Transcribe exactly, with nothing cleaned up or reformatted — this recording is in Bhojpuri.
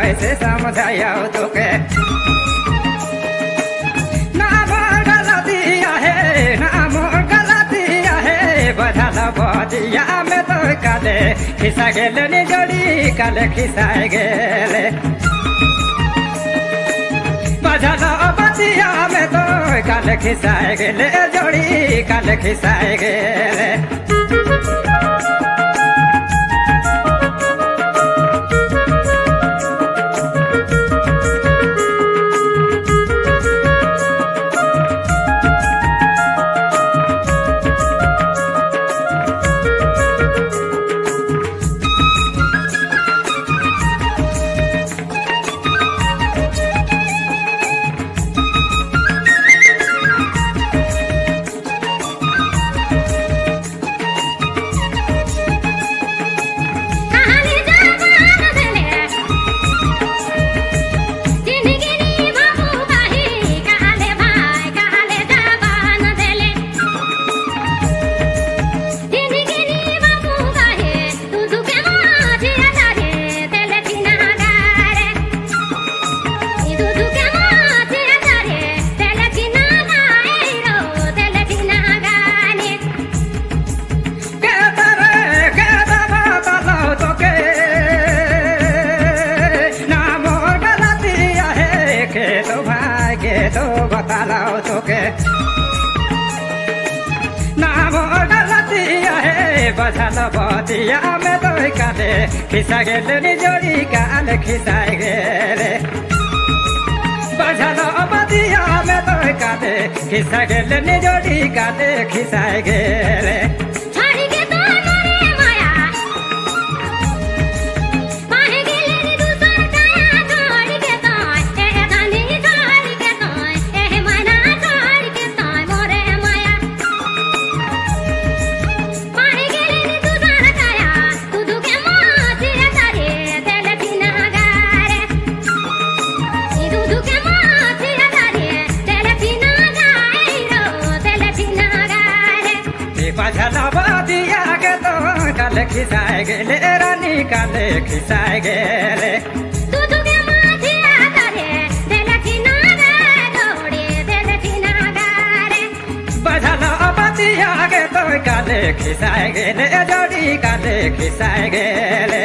कैसे समझाओ तोके ना मोर गलतिया है ना मोर गलतिया है बदल बदिया में तो काले खिसा गेले नि जोड़ी काले खिसा गेले बदल बदिया में तो काले खिसा गेले जोड़ी काले खिसा गेले तो बताओ तोके ना मोर गलतिया है बदल बदिया में तो काले खिसा गेले नि जोड़ी काले खिसा गेले बदल बदिया में तो काले खिसा गेले नि जोड़ी काले खिसा गेले बदल बदिया के तो काले खिसा गेले रानी काले खिसा गेले दूधू के माथिया तारे देलखी नागारे दौड़े देलखी नागारे बदल बदिया के तो काले खिसा गेले जोड़ी काले खिसा गेले